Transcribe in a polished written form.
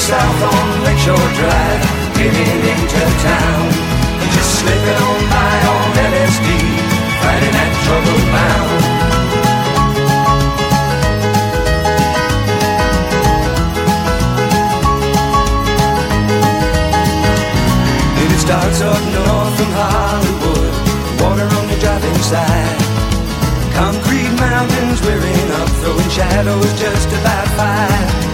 south on Lakeshore Drive, getting into town. Just slipping on by on LSD, fighting that trouble bound. It starts up north from Hollywood, water on the driving side. Concrete mountains rearing up, throwing shadows just about 5.